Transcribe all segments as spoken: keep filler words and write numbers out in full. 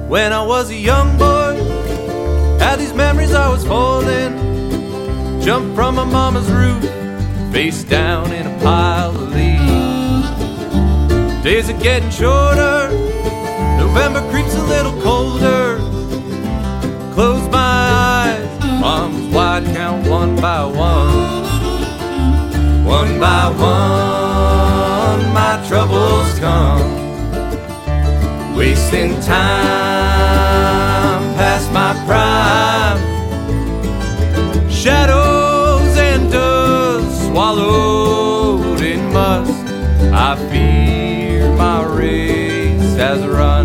When I was a young boy, had these memories I was holding. Jumped from my mama's roof, face down in a pile of leaves. Days are getting shorter, November creeps a little colder. Close my eyes, arms wide, count one by one. One by one, my troubles come. Wasting time past my prime. Shadows and dust swallowed in must. I fear my race has run.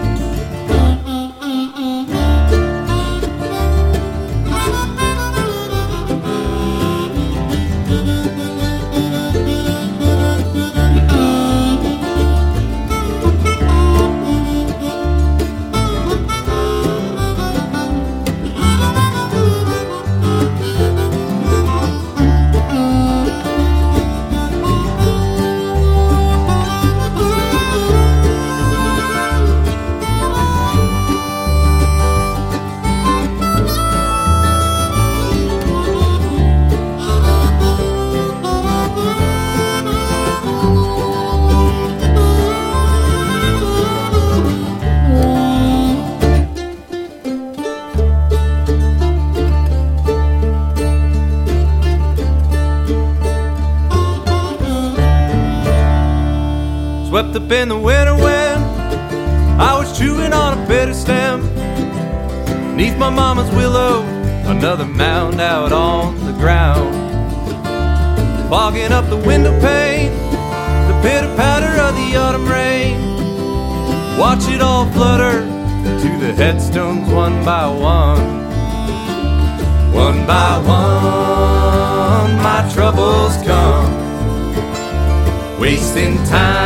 Swept up in the winter when I was chewing on a bitter stem. Neath my mama's willow, another mound out on the ground. Fogging up the window pane, the pitter-patter of the autumn rain. Watch it all flutter to the headstones one by one. One by one, my troubles come. Wasting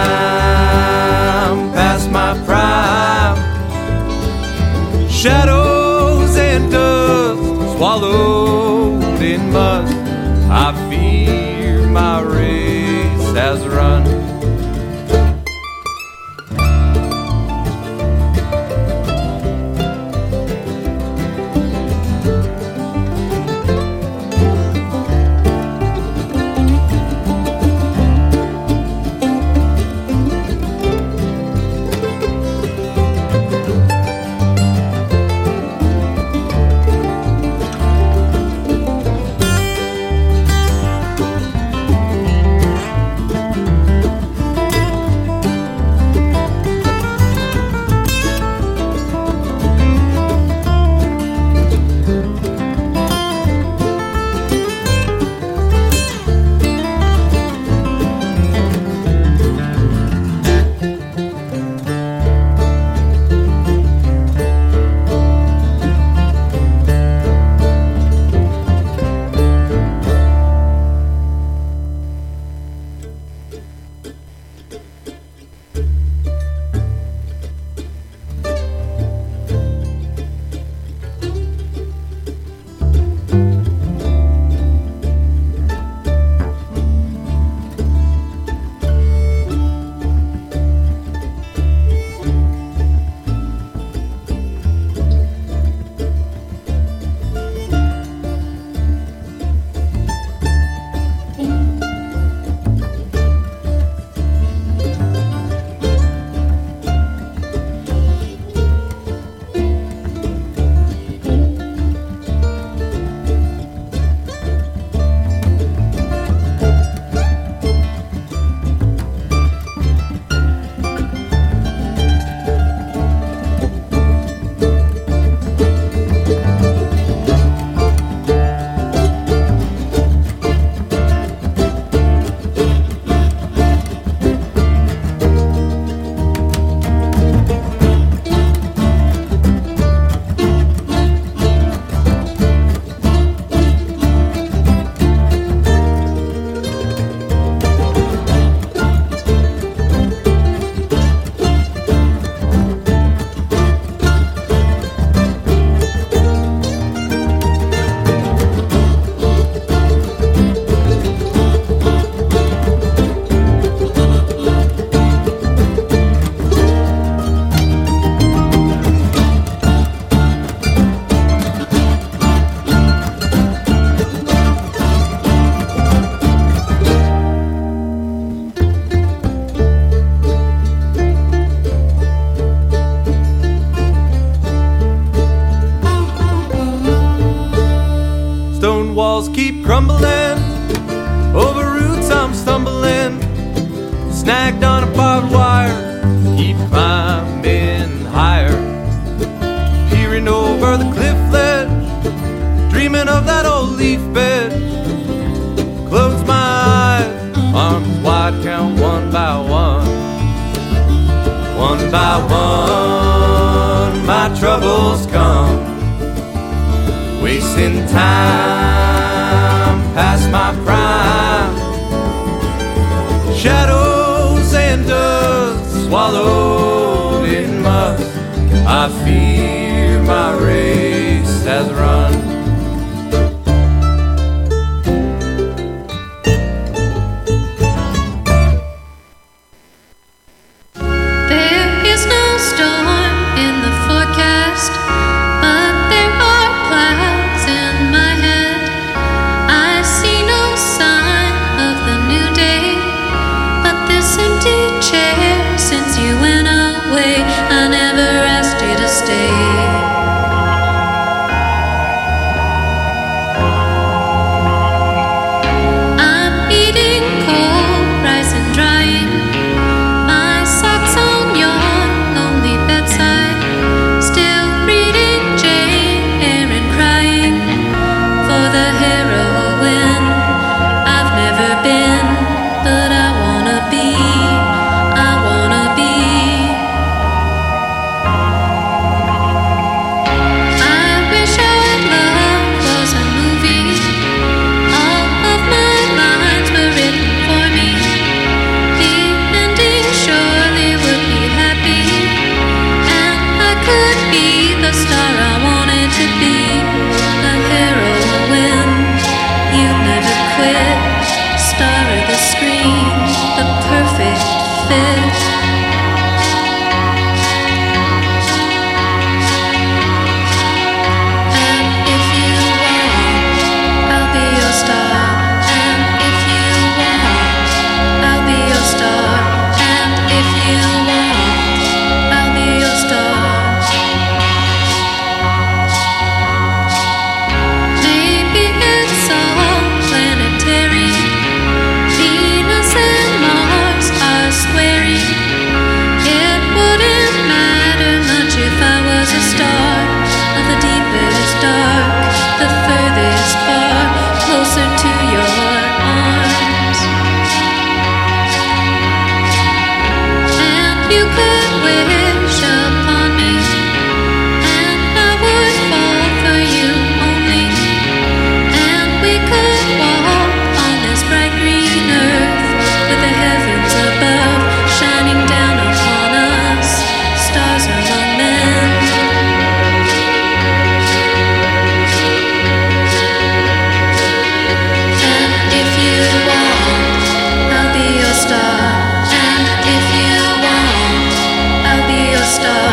time past my prime. Shadows and dust swallowed in must. I fear my race has run. crumbling, over roots I'm stumbling, snagged on a barbed wire, keep climbing higher, peering over the cliff ledge, dreaming of that old leaf bed. Close my eyes, arms wide, count one by one. One by one, my troubles come, wasting time past my prime. Shadows and dust swallowed in mud, I fear my race has run. Star.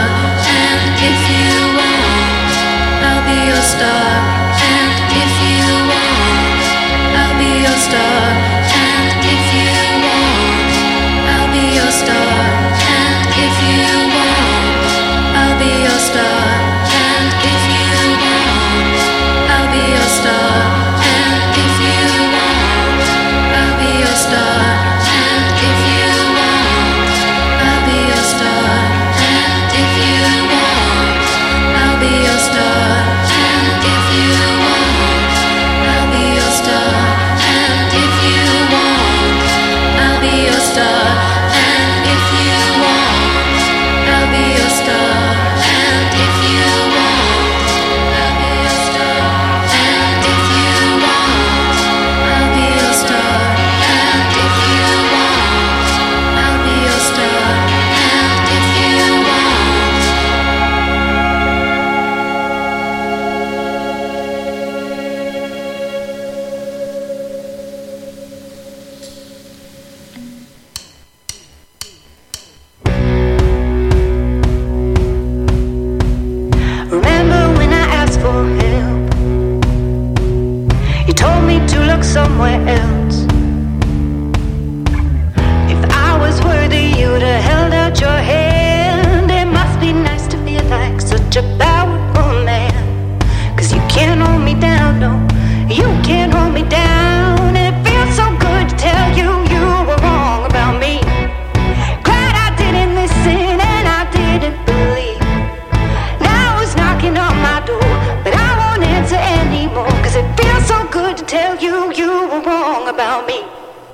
about me.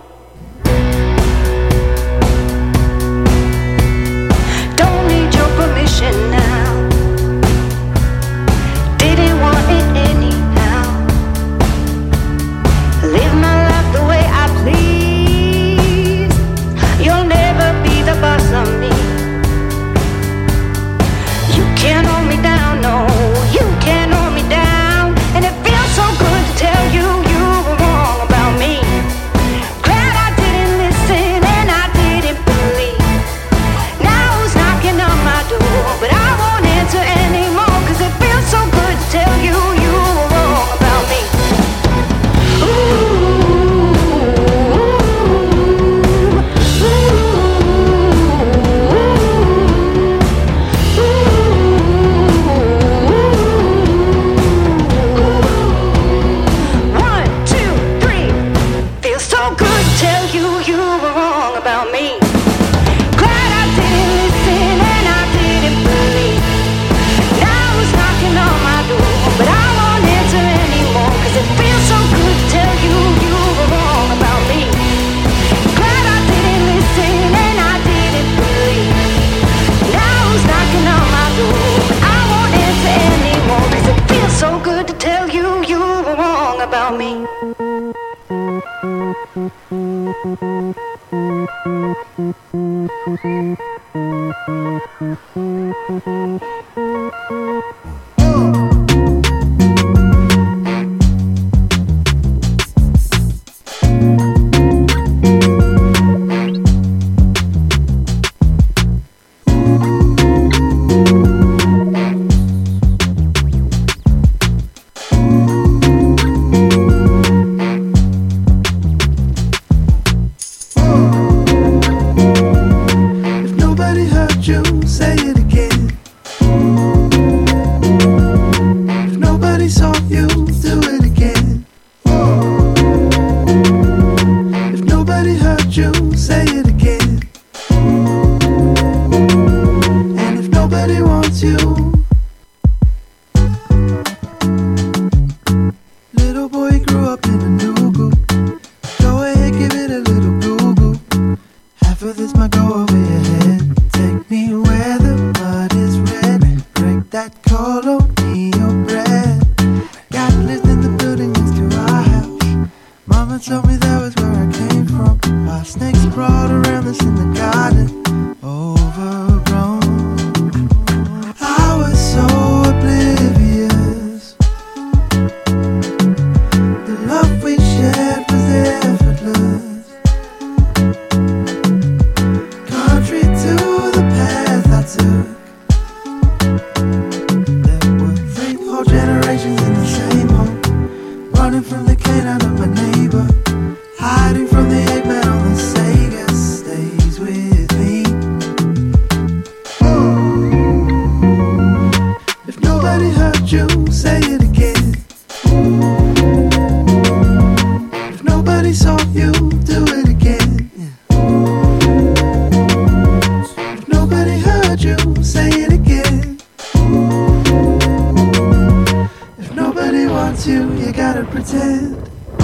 Don't need your permission now. Didn't want it anyhow. Live my life the way I please. You'll never be the boss of me. You can't hold me down, no. You can't hold me down. And it feels so good to tell you you were wrong about me. Glad I didn't listen and I didn't believe. Now who's knocking on my door? But I won't answer anymore, cause it feels so good to tell you you were wrong about me. Ooh, ooh, ooh. One, two, three. Feels so good to tell you you were wrong about me. Glad I didn't listen and I didn't believe. Now who's knocking on my door? But I won't answer anymore, cause it feels so good to tell you you were wrong about me. Glad I didn't listen and I didn't believe. Now who's knocking on my door? But I won't answer anymore, cause it feels so good to tell you you were wrong about me. If nobody heard you, say it again. If nobody saw you, do it again. If nobody heard you, say it again. And if nobody wants you, little boy grew up in a new group. Go ahead, give it a little goo-goo. Half of this might go over your head. Take me where the mud is red. Break that colonial bread. God lived in the building next to our house. Mama told me that was where I came from. Our snakes crawled around us in the garden. Overgrown. I was so oblivious. The love we shared was effortless. Contrary to the path I took, there were three whole generations in the same home. Running from the canine of my neighbor, hiding from the ape man on the Sega stays with me. If nobody heard you, say it again. If nobody saw you, do it again. If nobody heard you, say it again. If nobody wants you, you gotta pretend.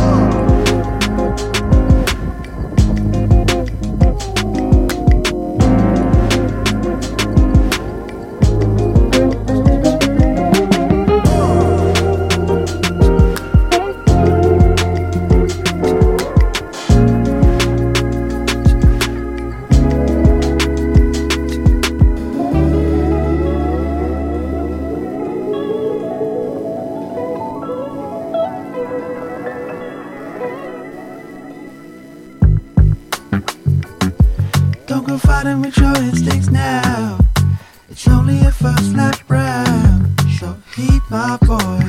Don't go fighting with your instincts now. It's only a first lap round. So heed my voice.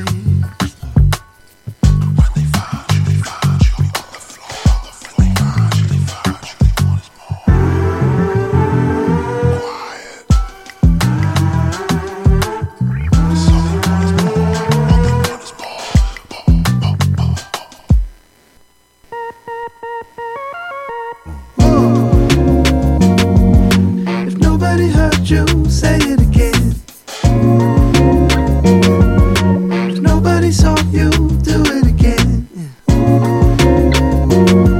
If nobody heard you, say it again. If nobody saw you, do it again.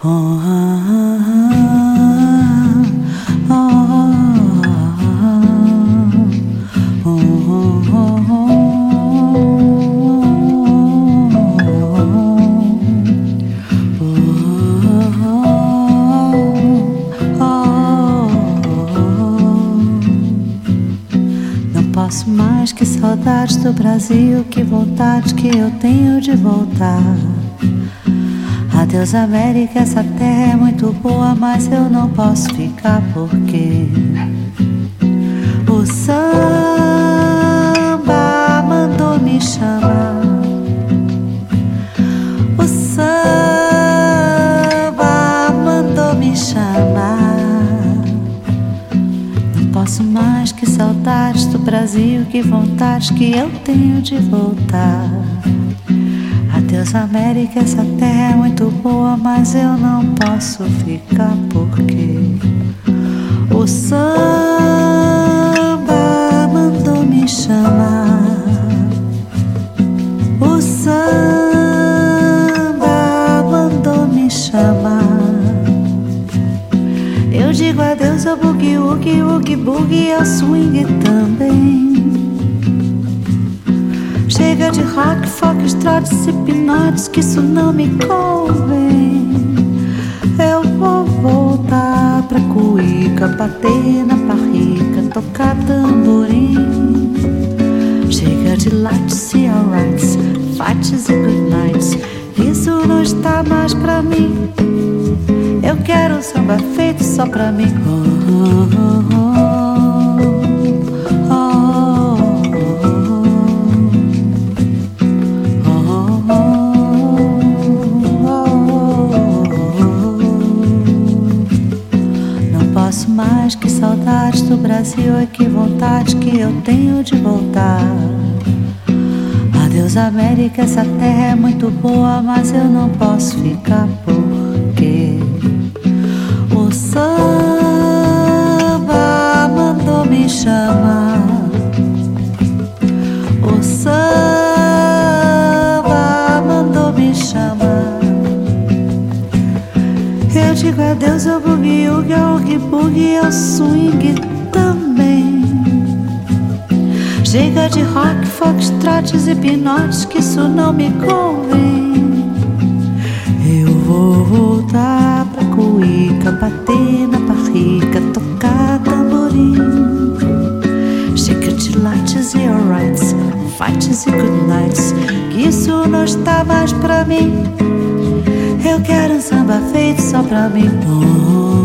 Que saudades do Brasil, que vontade que eu tenho de voltar. Adeus América, essa terra é muito boa, mas eu não posso ficar porque o samba mandou me chamar. O samba mandou me chamar. Posso mais, que saudades do Brasil, que vontade que eu tenho de voltar. Adeus América, essa terra é muito boa, mas eu não posso ficar porque o samba mandou me chamar. O samba mandou me chamar. Eu digo adeus ao boogie, woogie, woogie, boogie, ao swing também. Chega de rock, folk, trotes e pinotes, que isso não me convém. Eu vou voltar pra cuíca, bater na barriga, tocar tamborim. Chega de lights e alrights, fights e good nights, isso não está mais pra mim. Eu quero um samba feito só pra mim. Oh, oh, oh, oh, oh. Não posso mais, que saudades do Brasil, e que vontade que eu tenho de voltar. Adeus América, essa terra é muito boa, mas eu não posso ficar porque o samba mandou me chamar. O samba mandou me chamar. Eu digo adeus ao boogie, woogie, ao oogie boogie, ao swing também. Chega de rock, folk, trotes e pinotes, que isso não me convém. Eu vou voltar pra cuíca, bater na barriga, tocar tamborim. Chega de lights e alrights, fights e good nights, que isso não está mais pra mim. Eu quero um samba feito só pra mim. Oh,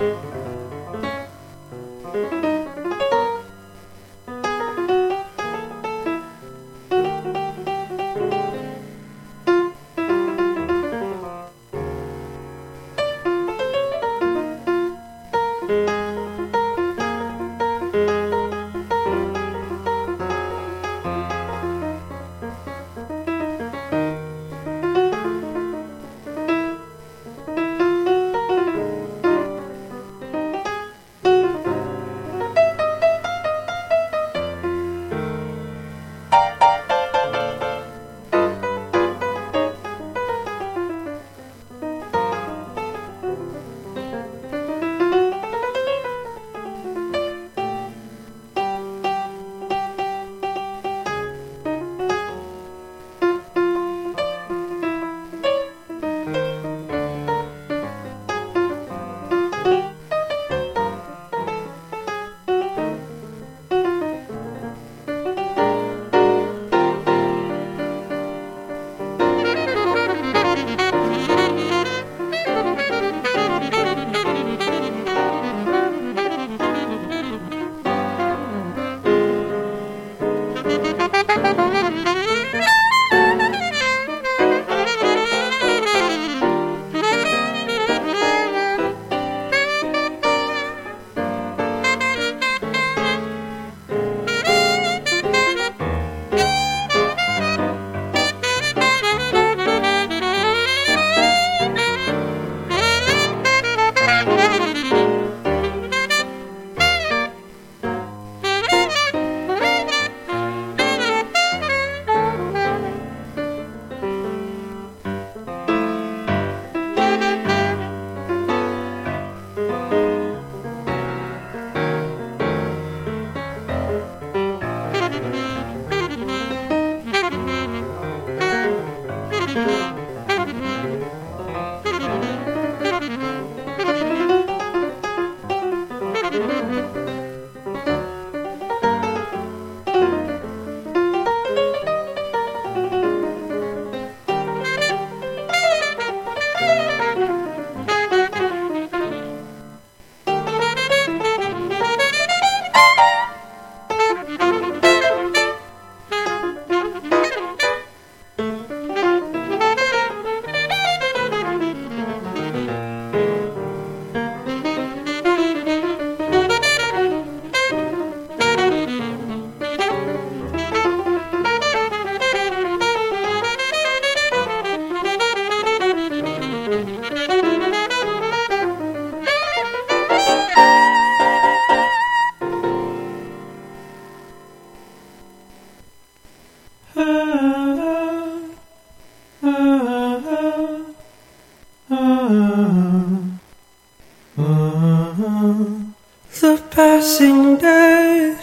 The passing days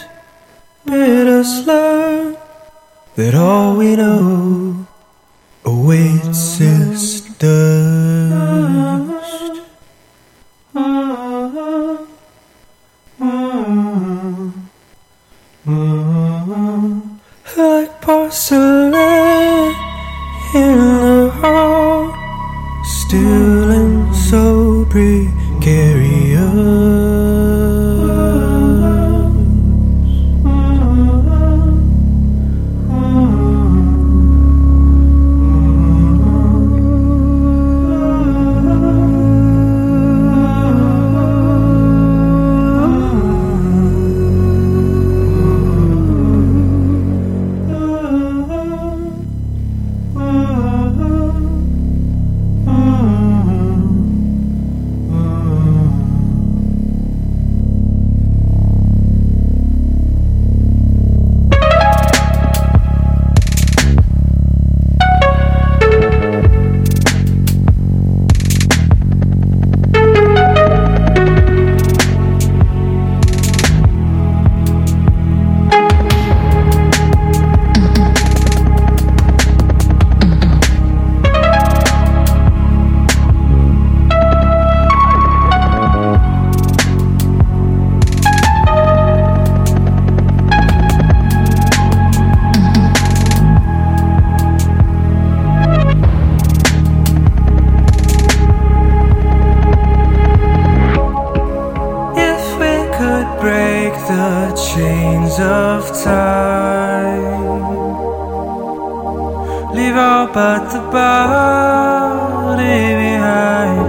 bid us learn that all we know awaits us dust. Like porcelain in the heart, still and so precarious. the chains of time. Leave all but the body behind.